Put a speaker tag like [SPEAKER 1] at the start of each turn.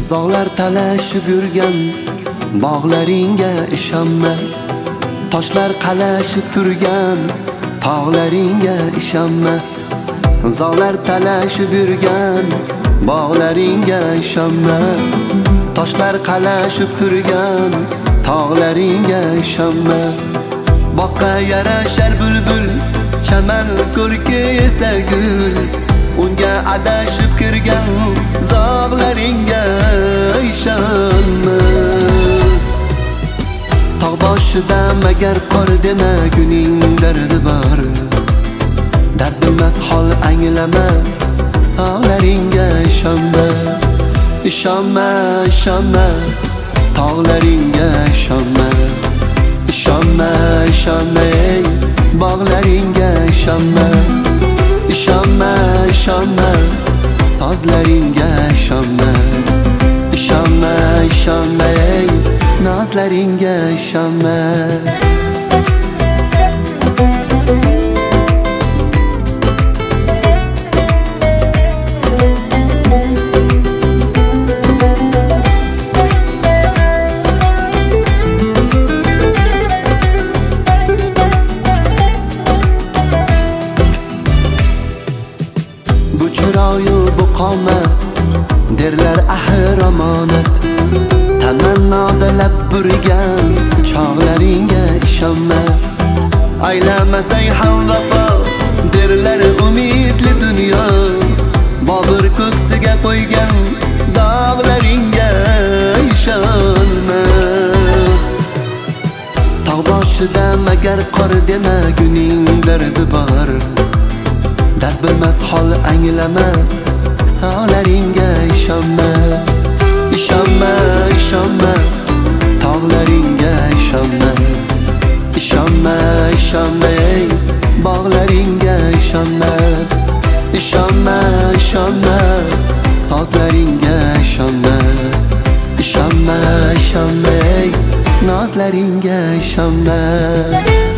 [SPEAKER 1] Zog'lar talashib yurgan bog'laringga ishonma. Toshlar qalashib turgan tog'laringga ishonma. Zog'lar talashib yurgan bog'laringga ishonma. Toshlar qalashib turgan tog'laringga ishonma. Boqqa yarashar bulbul, chaman ko'rki esa gul. Unga adashib kirgan zog'laringga ishonma. Tog' boshida magar qor dema, kuning dardi bor. Dard bilmas hol anglamas sog'laringga ishonma. Ishonma, ishonma, tog'laringga ishonma. Ishonma, ishonma, ey bog'laringga ishonma. Ishonma, ishonma, sozlaringga ishonma. Ishonma, ishonma, ey nozlaringga ishonma. Bu chiroyu bu qomat derlar ahir omonat. Tamannoda lab burgan chog'laringga ishonma. Aylamasang ham vafo derlar umidli dunyo. Bobur ko'ksiga qo'ygan dog'laringga ishonma. Tog' boshida magar qor dema, kuning dardi bor. Dard bilmas hol anglamas sog'laringga ishonma. Ishonma, ishonma, tog'laringga ishonma. Ishonma, ishonma, ey bog'laringga ishonma. Ishonma, ishonma, sozlaringga ishonma. Ishonma, ishonma, ey nozlaringga ishonma.